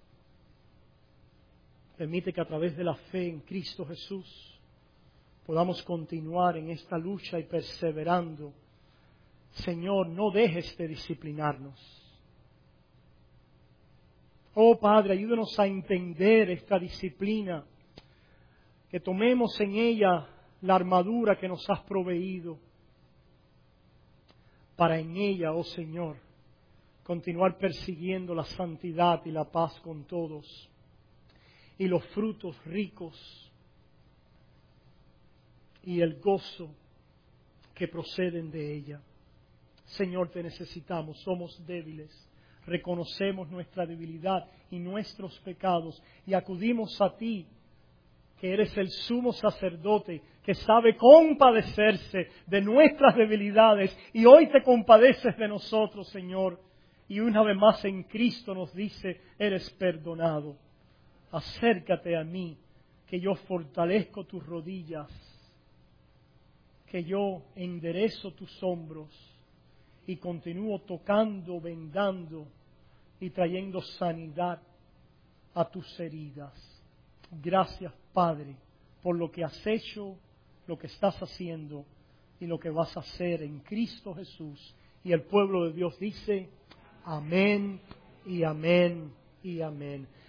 Permite que a través de la fe en Cristo Jesús podamos continuar en esta lucha y perseverando. Señor, no dejes de disciplinarnos. Oh Padre, ayúdanos a entender esta disciplina, que tomemos en ella la armadura que nos has proveído, para en ella, oh Señor, continuar persiguiendo la santidad y la paz con todos, y los frutos ricos y el gozo que proceden de ella. Señor, te necesitamos, somos débiles, reconocemos nuestra debilidad y nuestros pecados y acudimos a ti, que eres el sumo sacerdote que sabe compadecerse de nuestras debilidades, y hoy te compadeces de nosotros, Señor, y una vez más en Cristo nos dice, eres perdonado. Acércate a mí, que yo fortalezco tus rodillas, que yo enderezo tus hombros y continúo tocando, vendando y trayendo sanidad a tus heridas. Gracias, Padre, por lo que has hecho, lo que estás haciendo y lo que vas a hacer en Cristo Jesús. Y el pueblo de Dios dice, amén y amén y amén.